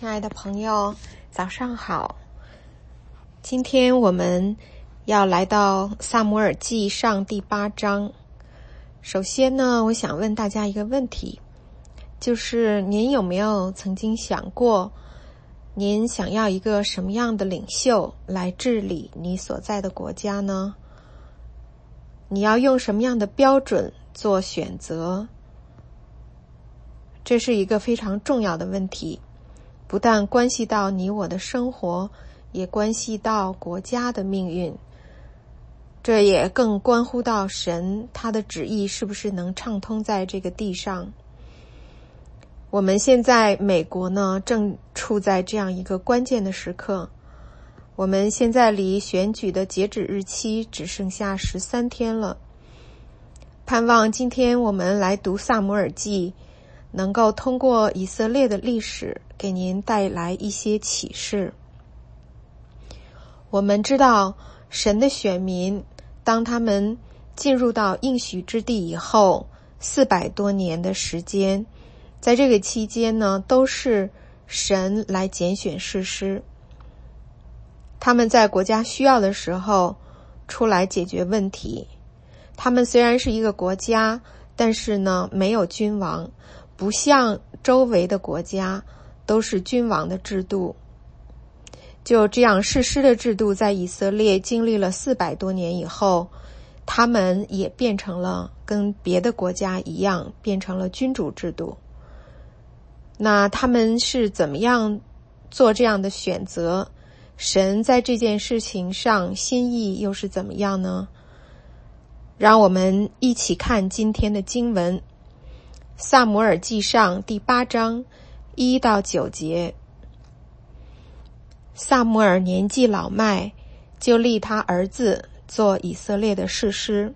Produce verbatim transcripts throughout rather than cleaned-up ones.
亲爱的朋友，早上好。今天我们要来到撒母耳记上第八章。首先呢，我想问大家一个问题，就是您有没有曾经想过，您想要一个什么样的领袖来治理你所在的国家呢？你要用什么样的标准做选择？这是一个非常重要的问题，不但关系到你我的生活，也关系到国家的命运。这也更关乎到神他的旨意是不是能畅通在这个地上。我们现在美国呢，正处在这样一个关键的时刻。我们现在离选举的截止日期只剩下十三天了。盼望今天我们来读撒母耳记，能够通过以色列的历史给您带来一些启示。我们知道神的选民，当他们进入到应许之地以后，四百多年的时间，在这个期间呢，都是神来拣选士师。他们在国家需要的时候出来解决问题。他们虽然是一个国家，但是呢，没有君王，不像周围的国家都是君王的制度。就这样，士师的制度在以色列经历了四百多年以后，他们也变成了跟别的国家一样，变成了君主制度。那他们是怎么样做这样的选择？神在这件事情上心意又是怎么样呢？让我们一起看今天的经文，撒母耳记上第八章一到九节。撒母耳年纪老迈，就立他儿子做以色列的士师。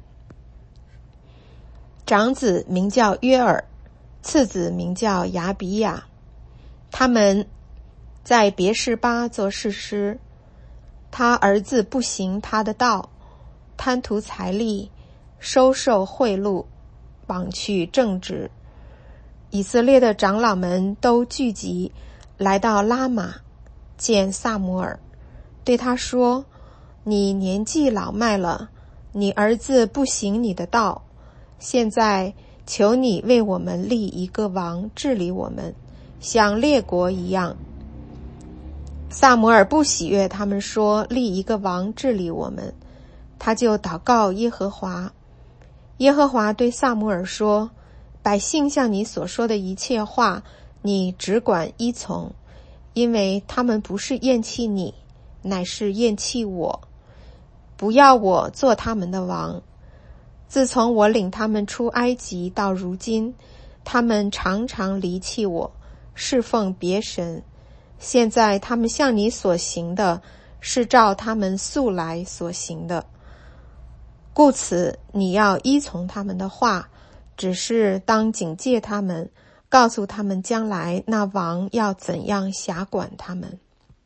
长子名叫约尔，次子名叫亚比亚。他们在别是巴做士师。他儿子不行他的道，贪图财利，收受贿赂，枉去正直。以色列的长老们都聚集，来到拉玛见撒母耳，对他说：你年纪老迈了，你儿子不行你的道，现在求你为我们立一个王治理我们，像列国一样。撒母耳不喜悦他们说立一个王治理我们，他就祷告耶和华。耶和华对撒母耳说：百姓向你所说的一切话，你只管依从，因为他们不是厌弃你，乃是厌弃我，不要我做他们的王。自从我领他们出埃及到如今，他们常常离弃我，侍奉别神。现在他们向你所行的，是照他们素来所行的。故此你要依从他们的话，只是当警戒他们，告诉他们将来那王要怎样辖管他们。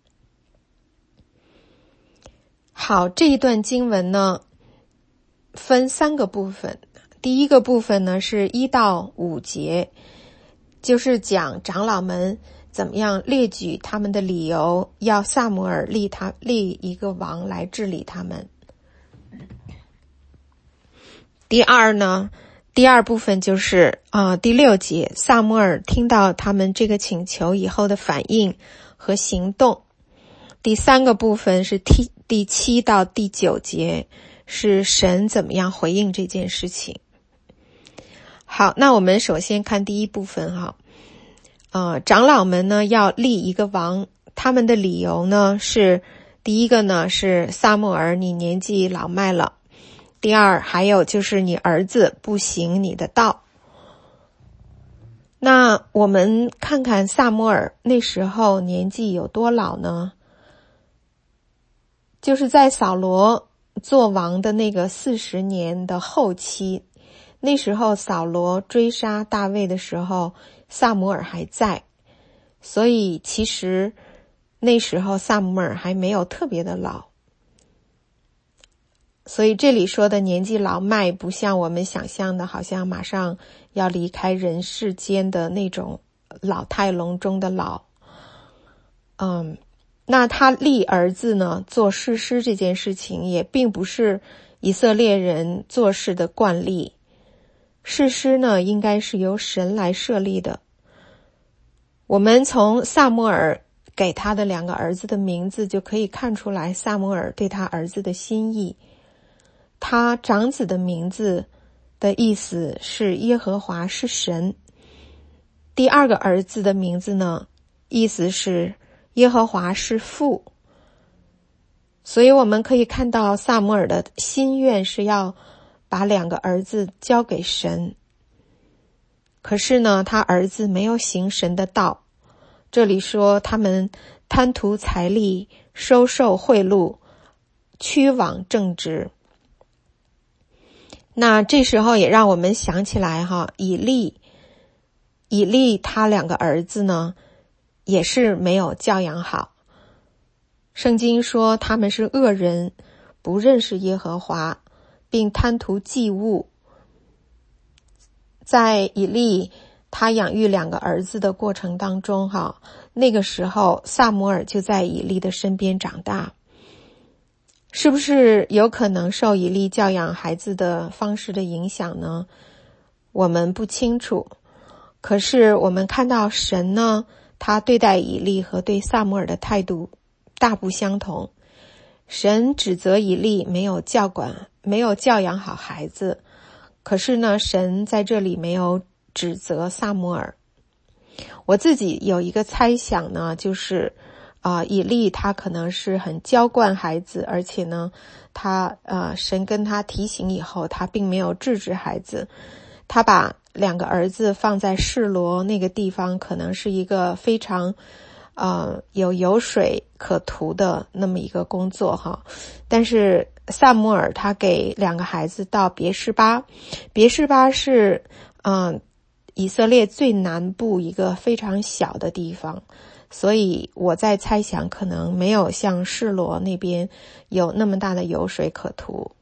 好，这一段经文呢，分三个部分。第一个部分呢是一到五节，就是讲长老们怎么样列举他们的理由，要撒母耳立他立一个王来治理他们。第二呢，第二部分就是啊、呃、第六节，撒母耳听到他们这个请求以后的反应和行动。第三个部分是第第七到第九节，是神怎么样回应这件事情。好，那我们首先看第一部分哈。呃，长老们呢要立一个王，他们的理由呢是，第一个呢是撒母耳你年纪老迈了，第二还有就是你儿子不行你的道。那我们看看撒母耳那时候年纪有多老呢？就是在扫罗做王的那个四十年的后期，那时候扫罗追杀大卫的时候，撒母耳还在，所以其实那时候撒母耳还没有特别的老。所以这里说的年纪老迈，不像我们想象的好像马上要离开人世间的那种老态龙钟的老。 嗯，那他立儿子呢做士师这件事情也并不是以色列人做事的惯例。士师呢应该是由神来设立的。我们从撒母耳给他的两个儿子的名字就可以看出来撒母耳对他儿子的心意。他长子的名字的意思是耶和华是神，第二个儿子的名字呢，意思是耶和华是父。所以我们可以看到撒母耳的心愿是要把两个儿子交给神。可是呢，他儿子没有行神的道。这里说他们贪图财力，收受贿赂，屈枉正直。那这时候也让我们想起来哈，以利以利他两个儿子呢也是没有教养好。圣经说他们是恶人，不认识耶和华，并贪图祭物。在以利他养育两个儿子的过程当中哈，那个时候撒母耳就在以利的身边长大。是不是有可能受以利教养孩子的方式的影响呢？我们不清楚。可是我们看到神呢，他对待以利和对撒母耳的态度大不相同。神指责以利没有教管，没有教养好孩子。可是呢，神在这里没有指责撒母耳。我自己有一个猜想呢，就是啊、呃，以利他可能是很娇惯孩子，而且呢，他呃，神跟他提醒以后，他并没有制止孩子。他把两个儿子放在示罗那个地方，可能是一个非常呃有油水可图的那么一个工作哈。但是撒母耳他给两个孩子到别是巴，别是巴是嗯、呃、以色列最南部一个非常小的地方。所以我在猜想可能没有像示罗那边有那么大的油水可图。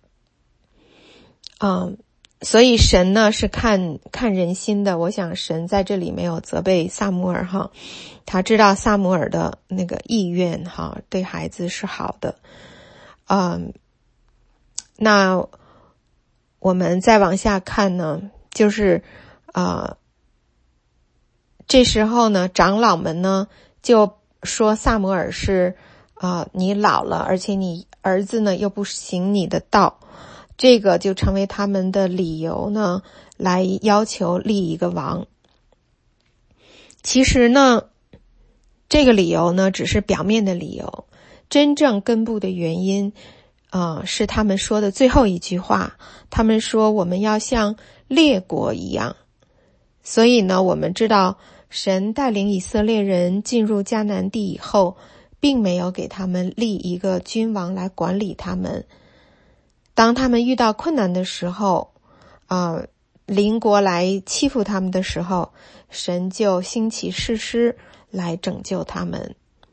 嗯，所以神呢是看看人心的。我想神在这里没有责备撒母耳哈，他知道撒母耳的那个意愿哈，对孩子是好的。嗯，那我们再往下看呢，就是呃这时候呢，长老们呢就说撒母耳是啊、呃，你老了，而且你儿子呢又不行你的道，这个就成为他们的理由呢，来要求立一个王。其实呢，这个理由呢只是表面的理由，真正根部的原因啊、呃，是他们说的最后一句话，他们说我们要像列国一样。所以呢，我们知道神带领以色列人进入迦南地以后，并没有给他们立一个君王来管理他们。当他们遇到困难的时候，啊、呃，邻国来欺负他们的时候，神就兴起士师来拯救他们。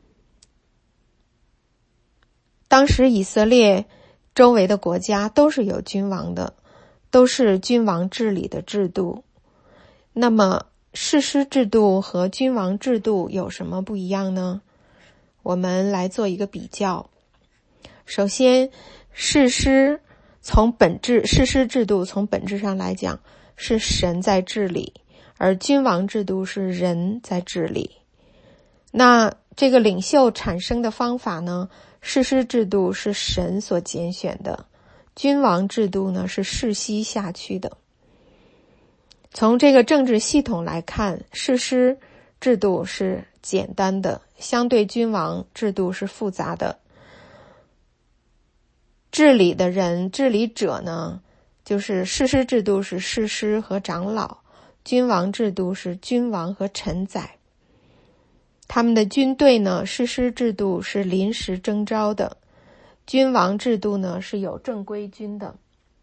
当时以色列周围的国家都是有君王的，都是君王治理的制度。那么士师制度和君王制度有什么不一样呢？我们来做一个比较。首先，士师从本质，士师制度从本质上来讲是神在治理，而君王制度是人在治理。那这个领袖产生的方法呢，士师制度是神所拣选的，君王制度呢是世袭下去的。从这个政治系统来看，士师制度是简单的，相对君王制度是复杂的。治理的人，治理者呢，就是士师制度是士师和长老，君王制度是君王和臣宰。他们的军队呢，士师制度是临时征召的，君王制度呢是有正规军的。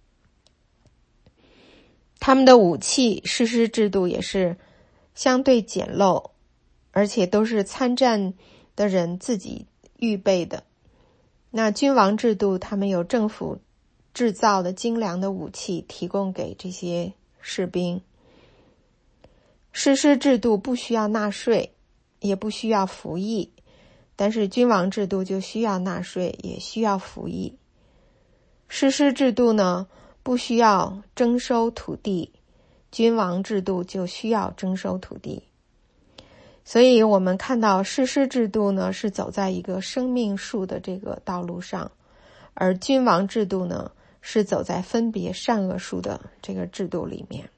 他们的武器，士师制度也是相对简陋，而且都是参战的人自己预备的。那君王制度，他们有政府制造的精良的武器提供给这些士兵。士师制度不需要纳税，也不需要服役， 但是君王制度就需要纳税，也需要服役。士师制度呢，不需要征收土地，君王制度就需要征收土地。所以我们看到士师制度呢，是走在一个生命树的这个道路上，而君王制度呢，是走在分别善恶树的这个制度里面。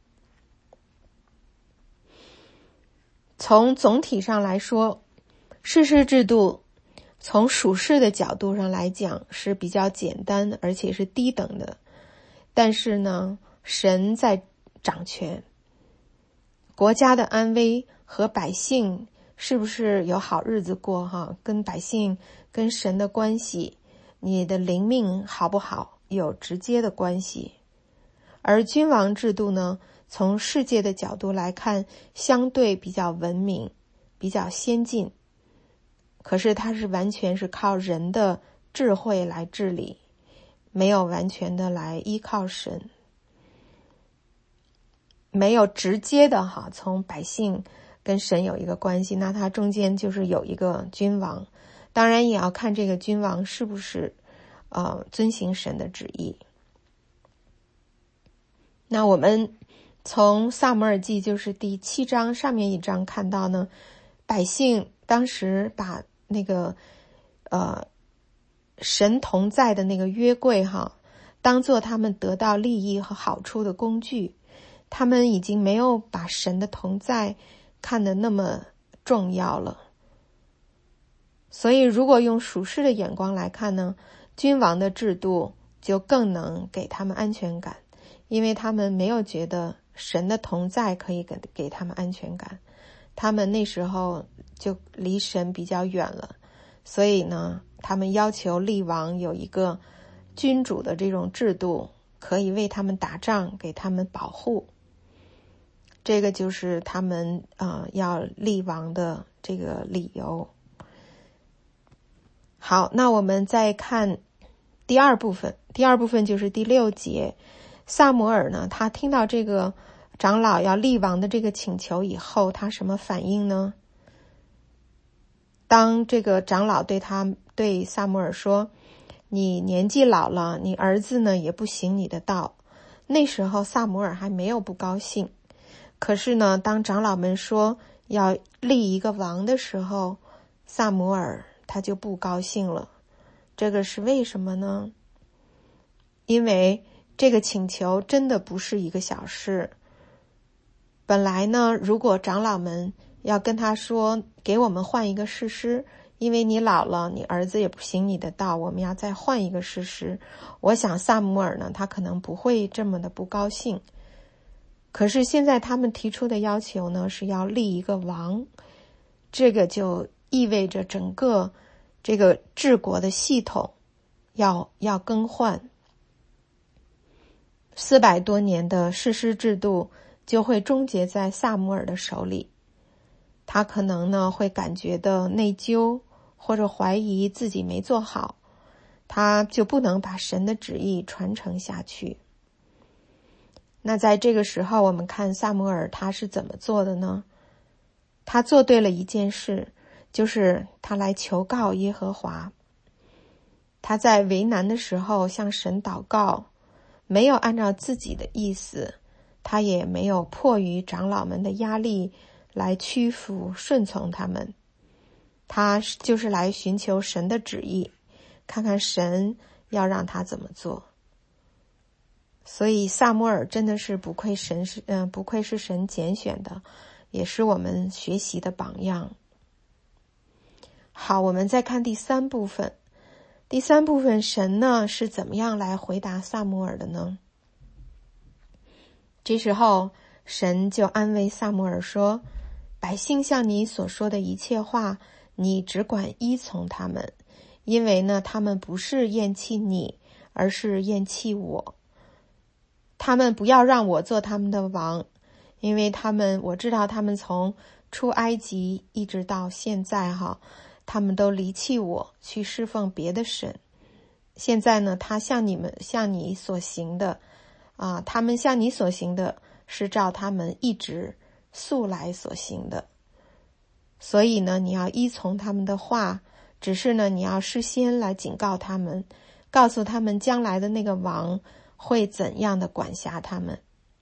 从总体上来说，士师制度从属世的角度上来讲是比较简单而且是低等的，但是呢，神在掌权，国家的安危和百姓是不是有好日子过哈，跟百姓跟神的关系，你的灵命好不好有直接的关系。而君王制度呢，从世界的角度来看，相对比较文明，比较先进，可是它是完全是靠人的智慧来治理，没有完全的来依靠神，没有直接的哈从百姓跟神有一个关系，那它中间就是有一个君王，当然也要看这个君王是不是呃遵行神的旨意。那我们从撒母耳记就是第七章上面一章看到呢，百姓当时把那个呃神同在的那个约柜哈，当做他们得到利益和好处的工具，他们已经没有把神的同在看得那么重要了。所以如果用属世的眼光来看呢，君王的制度就更能给他们安全感，因为他们没有觉得神的同在可以给给他们安全感，他们那时候就离神比较远了，所以呢，他们要求立王有一个君主的这种制度，可以为他们打仗，给他们保护。这个就是他们呃要立王的这个理由。好，那我们再看第二部分，第二部分就是第六节。撒母耳呢，他听到这个长老要立王的这个请求以后，他什么反应呢？当这个长老对他对撒母耳说，你年纪老了，你儿子呢也不行你的道，那时候撒母耳还没有不高兴。可是呢，当长老们说要立一个王的时候，撒母耳他就不高兴了。这个是为什么呢？因为这个请求真的不是一个小事。本来呢，如果长老们要跟他说，给我们换一个士师，因为你老了，你儿子也不行你的道，我们要再换一个士师，我想撒母耳呢，他可能不会这么的不高兴。可是现在他们提出的要求呢，是要立一个王，这个就意味着整个这个治国的系统要要更换。四百多年的士师制度就会终结在撒母耳的手里，他可能呢会感觉到内疚，或者怀疑自己没做好，他就不能把神的旨意传承下去。那在这个时候，我们看撒母耳他是怎么做的呢？他做对了一件事，就是他来求告耶和华。他在为难的时候向神祷告，没有按照自己的意思，他也没有迫于长老们的压力来屈服顺从他们，他就是来寻求神的旨意，看看神要让他怎么做。所以撒母耳真的是不愧神是嗯、呃、不愧是神拣选的，也是我们学习的榜样。好，我们再看第三部分。第三部分，神呢是怎么样来回答撒母耳的呢？这时候神就安慰撒母耳说，百姓向你所说的一切话，你只管依从他们，因为呢他们不是厌弃你，而是厌弃我。他们不要让我做他们的王，因为他们我知道他们从出埃及一直到现在哈，他们都离弃我，去侍奉别的神。现在呢，他向你们向你所行的啊，他们向你所行的是照他们一直素来所行的。所以呢，你要依从他们的话， 只是呢，你要事先来警告他们，告诉他们将来的那个王会怎样的管辖他们。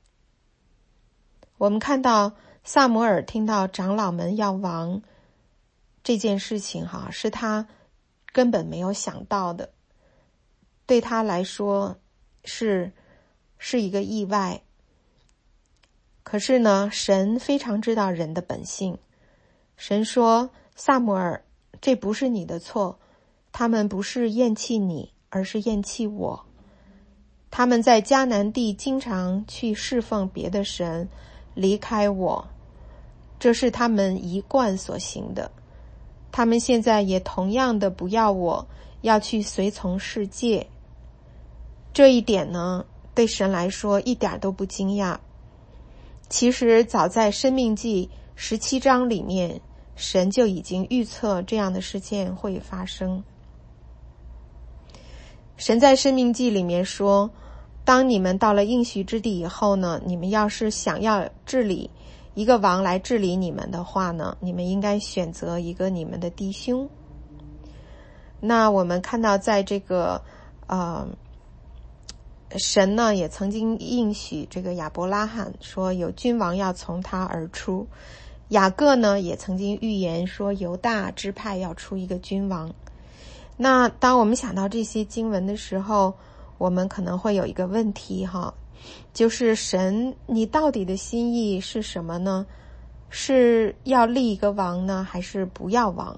我们看到撒母耳听到长老们要王这件事情哈，是他根本没有想到的，对他来说是是一个意外。可是呢，神非常知道人的本性。神说，撒母耳，这不是你的错，他们不是厌弃你，而是厌弃我。他们在迦南地经常去侍奉别的神，离开我，这是他们一贯所行的。他们现在也同样的不要我，要去随从世界。这一点呢，对神来说一点都不惊讶。其实早在申命记十七章里面，神就已经预测这样的事件会发生。神在申命记里面说，当你们到了应许之地以后呢，你们要是想要治理一个王来治理你们的话呢，你们应该选择一个你们的弟兄。那我们看到在这个呃神呢也曾经应许这个亚伯拉罕说有君王要从他而出，雅各呢也曾经预言说犹大支派要出一个君王。那当我们想到这些经文的时候，我们可能会有一个问题哈，就是神你到底的心意是什么呢？是要立一个王呢，还是不要王？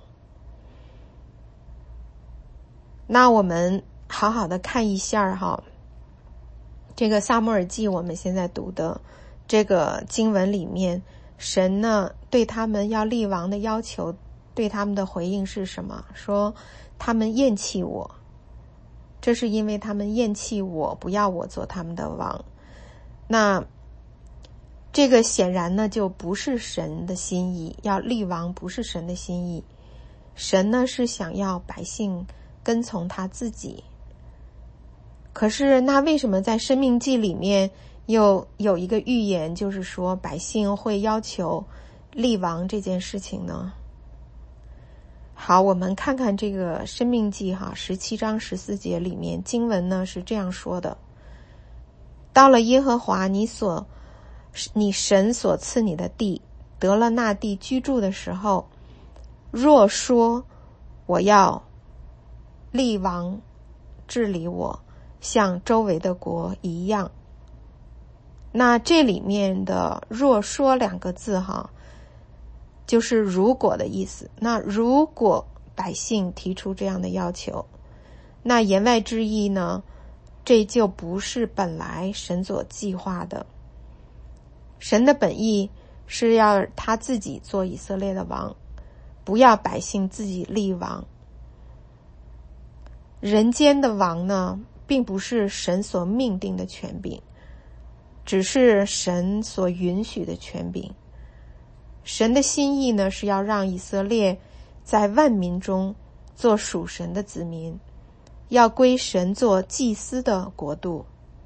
那我们好好的看一下哈，这个撒母耳记我们现在读的这个经文里面，神呢对他们要立王的要求，对他们的回应是什么？说他们厌弃我，这是因为他们厌弃我，不要我做他们的王。那这个显然呢就不是神的心意，要立王不是神的心意。神呢是想要百姓跟从他自己。可是那为什么在申命记里面又有一个预言，就是说百姓会要求立王这件事情呢？好，我们看看这个申命记哈，十七章十四节里面经文呢是这样说的：到了耶和华你所你神所赐你的地，得了那地居住的时候，若说我要立王治理我，像周围的国一样。那这里面的若说两个字哈，就是如果的意思。那如果百姓提出这样的要求，那言外之意呢，这就不是本来神所计划的。神的本意是要他自己做以色列的王，不要百姓自己立王。人间的王呢，并不是神所命定的权柄，只是神所允许的权柄。神的心意呢，是要让以色列在万民中做属神的子民，要归神做祭司的国度。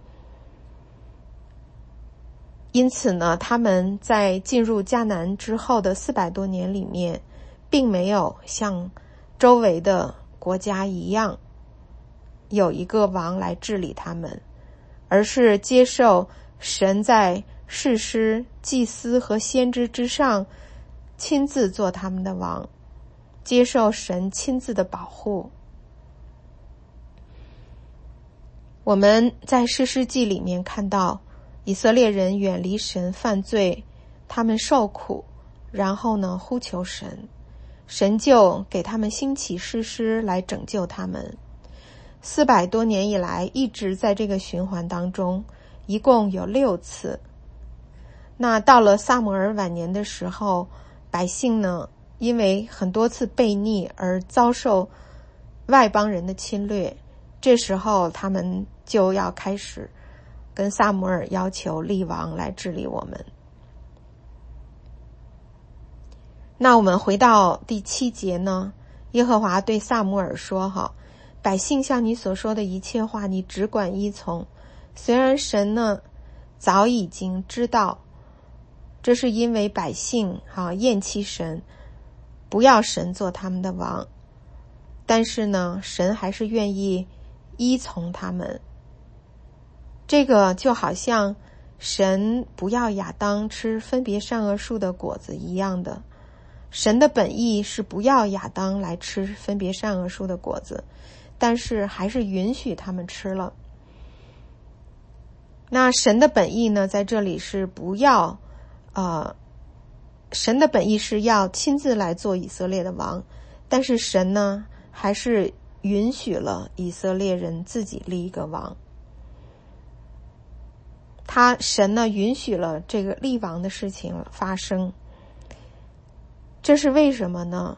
因此呢，他们在进入迦南之后的四百多年里面，并没有像周围的国家一样有一个王来治理他们，而是接受神在士师、祭司和先知之上亲自做他们的王，接受神亲自的保护。我们在士师记里面看到以色列人远离神犯罪，他们受苦，然后呢呼求神，神就给他们兴起士师来拯救他们。四百多年以来一直在这个循环当中，一共有六次。那到了撒母耳晚年的时候，百姓呢因为很多次悖逆而遭受外邦人的侵略，这时候他们就要开始跟撒母耳要求立王来治理我们。那我们回到第七节呢，耶和华对撒母耳说哈，百姓像你所说的一切话，你只管依从。虽然神呢早已经知道，这是因为百姓哈厌弃神，不要神做他们的王。 但是呢，神还是愿意依从他们。这个就好像神不要亚当吃分别善恶树的果子一样的，神的本意是不要亚当来吃分别善恶树的果子，但是还是允许他们吃了。那神的本意呢，在这里是不要呃，神的本意是要亲自来做以色列的王，但是神呢还是允许了以色列人自己立一个王。他神呢允许了这个立王的事情发生。这是为什么呢？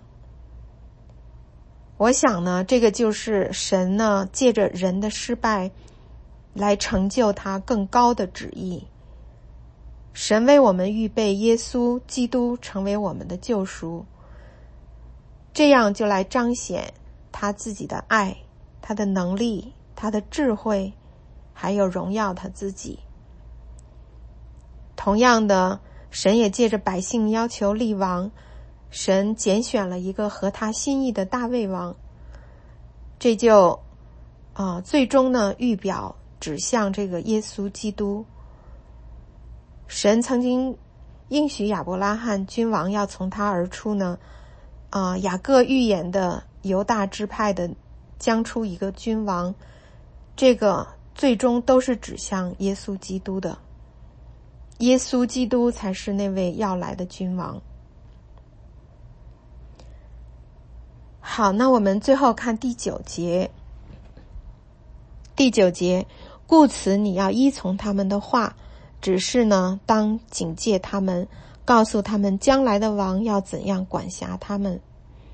我想呢，这个就是神呢借着人的失败来成就他更高的旨意。神为我们预备耶稣基督成为我们的救赎，这样就来彰显他自己的爱，他的能力，他的智慧，还有荣耀他自己。同样的，神也借着百姓要求立王，神拣选了一个合他心意的大卫王，这就啊、呃，最终呢预表指向这个耶稣基督。神曾经应许亚伯拉罕君王要从他而出呢，啊、呃，雅各预言的犹大支派的将出一个君王，这个最终都是指向耶稣基督的。耶稣基督才是那位要来的君王。好，那我们最后看第九节。第九节，故此你要依从他们的话，只是呢，当警戒他们，告诉他们将来的王要怎样管辖他们。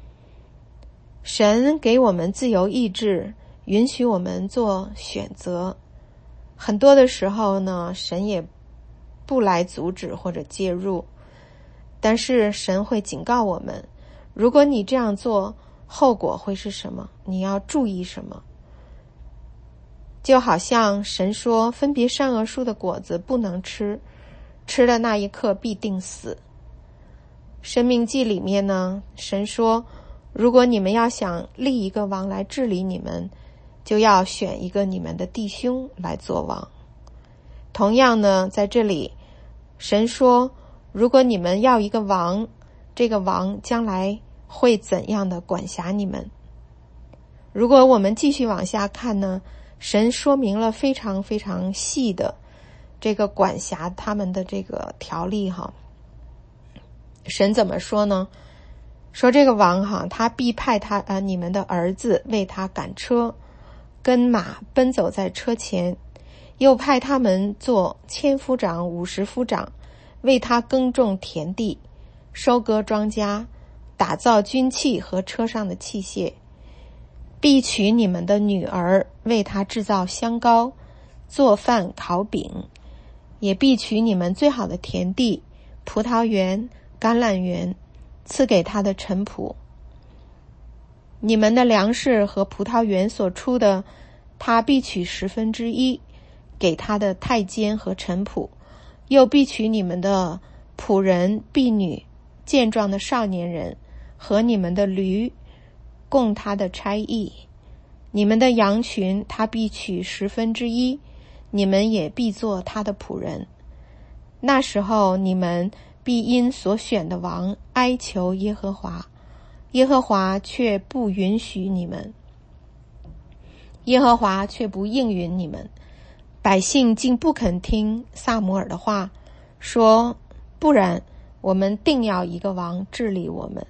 神给我们自由意志，允许我们做选择。很多的时候呢，神也不来阻止或者介入，但是神会警告我们，如果你这样做，后果会是什么？你要注意什么？就好像神说分别善恶树的果子不能吃，吃的那一刻必定死。申命记里面呢，神说如果你们要想立一个王来治理你们，就要选一个你们的弟兄来做王。同样呢，在这里神说如果你们要一个王，这个王将来会怎样的管辖你们。如果我们继续往下看呢，神说明了非常非常细的这个管辖他们的这个条例哈。神怎么说呢？说这个王哈，他必派他呃你们的儿子为他赶车，跟马奔走在车前，又派他们做千夫长、五十夫长，为他耕种田地，收割庄稼，打造军器和车上的器械。必娶你们的女儿，为他制造香膏，做饭烤饼，也必娶你们最好的田地、葡萄园、橄榄园，赐给他的臣仆。你们的粮食和葡萄园所出的，他必取十分之一，给他的太监和臣仆，又必取你们的仆人、婢女、健壮的少年人和你们的驴，供他的差役。你们的羊群他必取十分之一，你们也必做他的仆人。那时候你们必因所选的王哀求耶和华，耶和华却不允许你们，耶和华却不应允你们。百姓竟不肯听撒母耳的话，说不然我们定要一个王治理我们。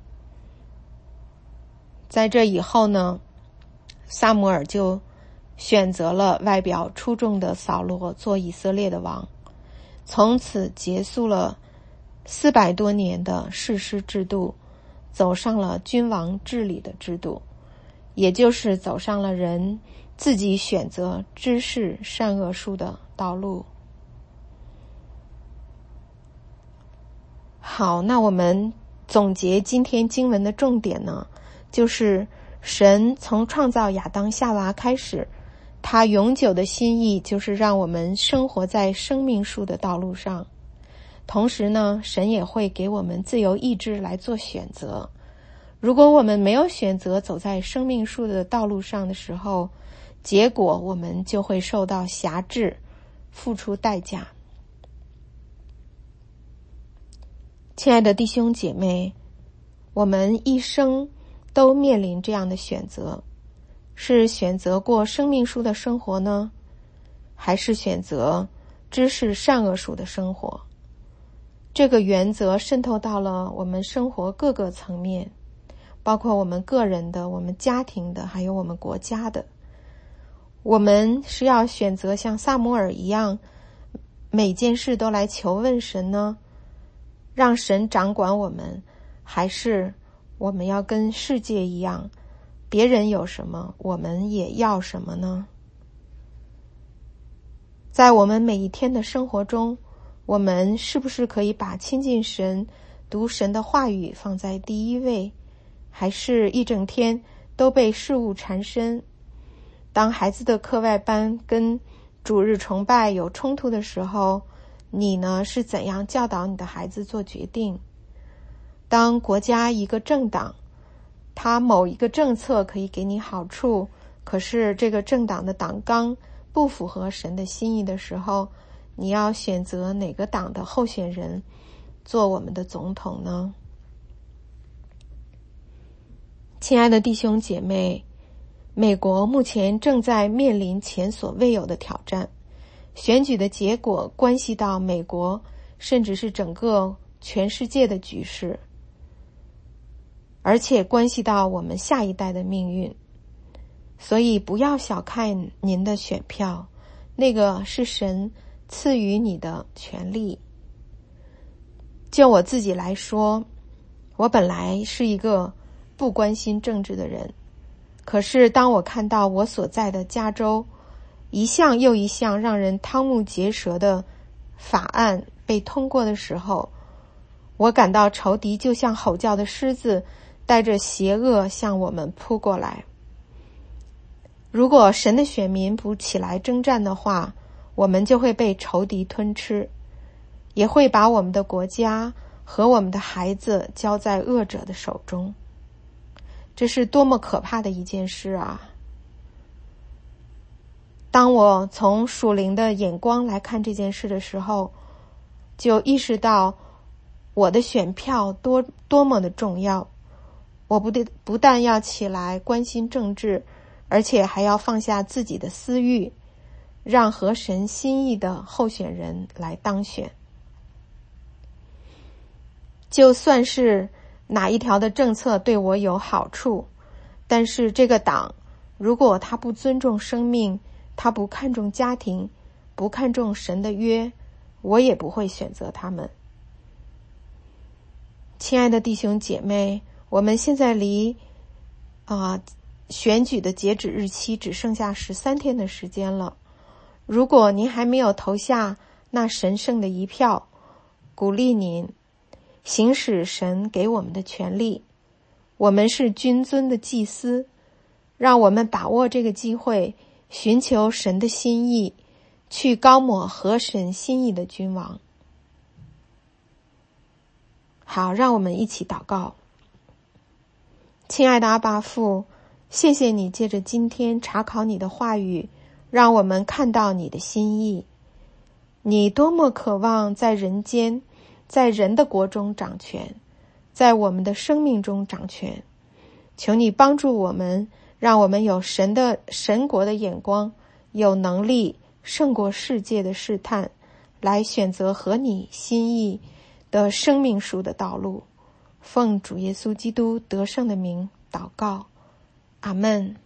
在这以后呢，撒母耳就选择了外表出众的扫罗做以色列的王，从此结束了四百多年的士师制度，走上了君王治理的制度，也就是走上了人自己选择知识善恶树的道路。好，那我们总结今天经文的重点呢，就是神从创造亚当夏娃开始，他永久的心意就是让我们生活在生命树的道路上。同时呢，神也会给我们自由意志来做选择。 如果我们没有选择走在生命树的道路上的时候，结果我们就会受到辖制，付出代价。亲爱的弟兄姐妹，我们一生都面临这样的选择，是选择过生命树的生活呢，还是选择知识善恶树的生活？这个原则渗透到了我们生活各个层面，包括我们个人的、我们家庭的，还有我们国家的。我们是要选择像撒母耳一样，每件事都来求问神呢，让神掌管我们，还是我们要跟世界一样，别人有什么，我们也要什么呢？在我们每一天的生活中，我们是不是可以把亲近神、读神的话语放在第一位，还是一整天都被事物缠身？当孩子的课外班跟主日崇拜有冲突的时候，你呢是怎样教导你的孩子做决定？当国家一个政党，他某一个政策可以给你好处，可是这个政党的党纲不符合神的心意的时候，你要选择哪个党的候选人做我们的总统呢？亲爱的弟兄姐妹，美国目前正在面临前所未有的挑战，选举的结果关系到美国，甚至是整个全世界的局势，而且关系到我们下一代的命运。所以不要小看您的选票，那个是神赐予你的权利。就我自己来说，我本来是一个不关心政治的人，可是当我看到我所在的加州一项又一项让人瞠目结舌的法案被通过的时候，我感到仇敌就像吼叫的狮子，带着邪恶向我们扑过来。如果神的选民不起来征战的话，我们就会被仇敌吞吃，也会把我们的国家和我们的孩子交在恶者的手中。这是多么可怕的一件事啊！当我从属灵的眼光来看这件事的时候，就意识到我的选票多多么的重要。我不得不但要起来关心政治，而且还要放下自己的私欲，让合神心意的候选人来当选。就算是哪一条的政策对我有好处，但是这个党如果他不尊重生命，他不看重家庭，不看重神的约，我也不会选择他们。亲爱的弟兄姐妹，我们现在离啊、呃、选举的截止日期只剩下十三天的时间了。如果您还没有投下那神圣的一票，鼓励您行使神给我们的权利。我们是君尊的祭司，让我们把握这个机会，寻求神的心意，去高抹合神心意的君王。好，让我们一起祷告。亲爱的阿爸父，谢谢你借着今天查考你的话语，让我们看到你的心意。你多么渴望在人间，在人的国中掌权，在我们的生命中掌权。求你帮助我们，让我们有神的神国的眼光，有能力胜过世界的试探，来选择合你心意的生命树的道路。奉主耶稣基督得胜的名祷告，阿们。